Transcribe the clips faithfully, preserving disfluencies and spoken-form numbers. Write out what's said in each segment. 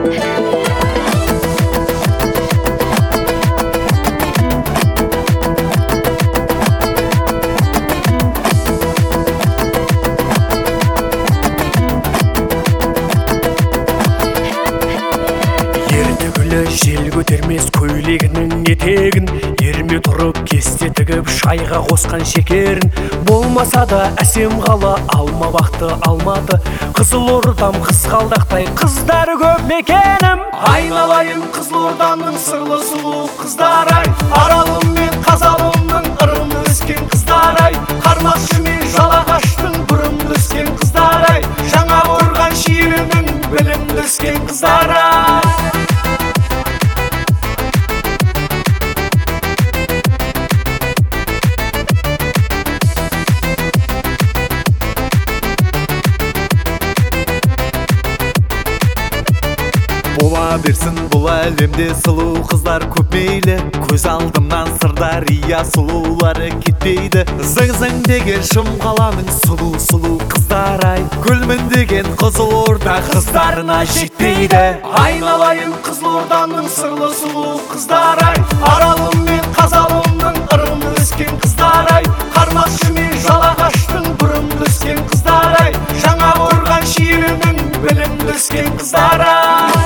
Жел көтермес көйлегінің етегін, ерме тұрып кесте тігіп шайға қосқан шекерін. Болмаса да әсем қала алма бақты алматы, Қызылордам қызғалдақтай қыздары көп мекенім. Айналайын Қызылорданың сырлы сұлу қыздары-ай, Аралым мен Қазалымның ырымды өскен қыздары-ай, Қармақшы мен Жалағаштың бұрымды өскен қыздары-ай, Жаңақорған шиелінің білімді өскен қыздары-ай. Бола берсін бұл әлемде сұлу қыздар көп мейлі, көз алдымнан Сырдария сұлулары кетпейді. Зың-зың деген Шымқаланың сұлу-сұлу қыздар-ай, Көлмін Қызылорда қыздарына жетпейді. Айналайын Қызылорданың сырлы сұлу қыздары-ай, Аралым мен Қазалымның ырымды өскен қыздары-ай, Қармақшы мен Жалағаштың бұрымды өскен қыздары-ай, Жаңақорған шиелінің білімді өскен қыздары-ай.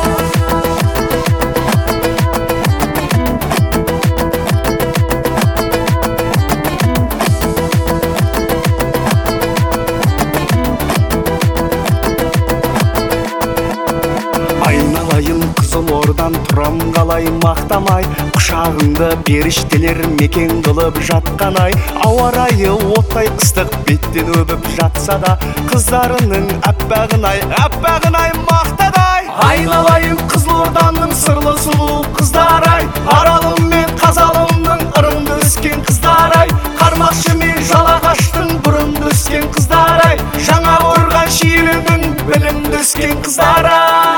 Айналайын Қызылордан тұрам қалай мақтамай, құшағыңды періштелер мекен қылып жатқан-ай. Ауа райы оттай ыстық беттен өбіп жатса да, қыздарының әппағын-ай, әппағын-ай мақтадай. Айналайын Қызылорданың сырлы сұлу қыздары-ай, Аралым мен Қазалымның ырымды өскен қыздары-ай, Қармақшы мен Жалағаштың бұрымды өскен қыздары-ай, Жаңақорған шиелінің білімді өскен қыздары-ай.